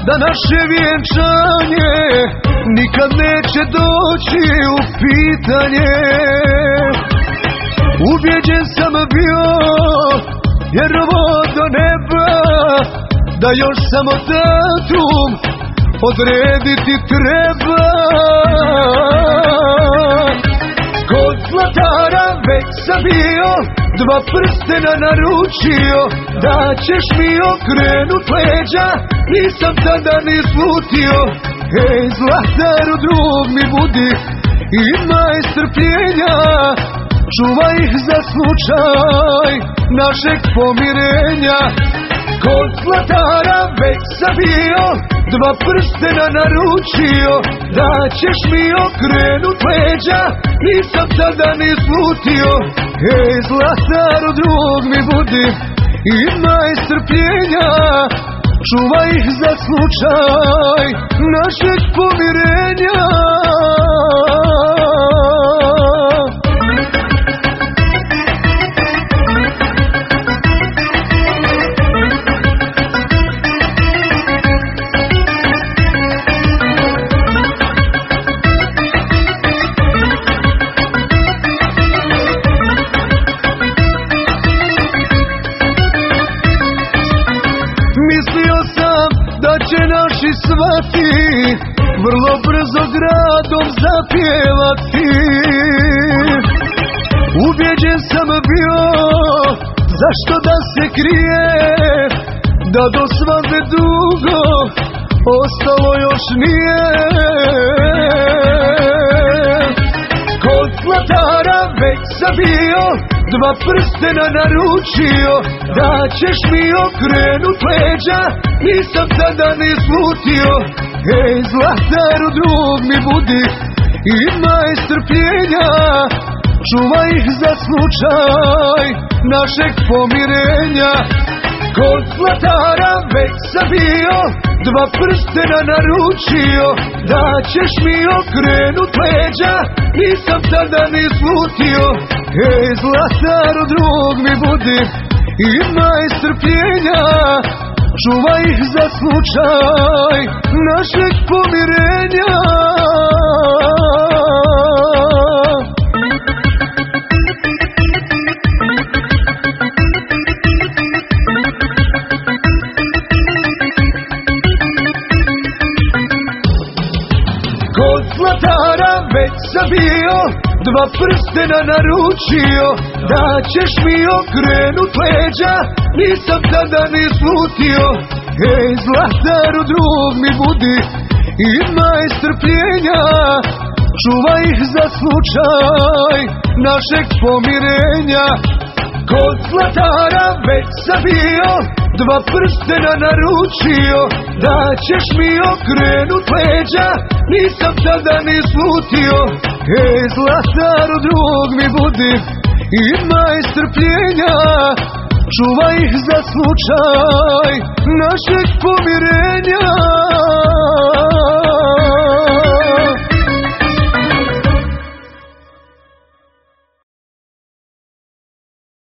da naše vjenčanje nikad neće doći u pitanje. Ubjeđen sam bio, vjerovo do neba, da još samo datum odrediti treba. Kod zlatara već sam bio, dva prstena naručio, da ćeš mi okrenut leđa, nisam tada ni slutio. Hej zlataru, drug mi budi, imaj strpljenja, čuvaj ih za slučaj našeg pomirenja. Kod zlatara već sam bio, dva prstena naručio, da ćeš mi okrenut leđa, nisam tada ni slutio. Hej zlataru, drug mi budi, imaj strpljenja, čuvaj ih za slučaj našeg pomirenja. Mislio sam da će naši svati vrlo brzo gradom zapjevati. Ubjeđen sam bio, zašto da se krije, da do svadbe dugo ostalo još nije. Kod zlatara već sam bio, dva prstena naručio, da ćeš mi okrenut leđa, nisam tada ni slutio. Hej zlataru, drug mi budi, imaj strpljenja, čuvaj ih za slučaj našeg pomirenja. Kod zlatara već sam bio, dva prstena naručio, da ćeš mi okrenut leđa, nisam tada ni slutio. Hej zlataru, drug mi budi, imaj strpljenja, čuvaj ih za slučaj našeg pomirenja. Kod zlatara već sam bio, dva prstena naručio, da ćeš mi okrenut leđa, nisam tada ni slutio. Hej zlataru, drug mi budi, imaj strpljenja, čuvaj ih za slučaj našeg pomirenja. Kod zlatara već sam bio, dva prstena naručio, da ćeš mi okrenut leđa, nisam tada ni slutio. Hej zlataru, drug mi budi, imaj strpljenja, čuvaj ih za slučaj našeg pomirenja.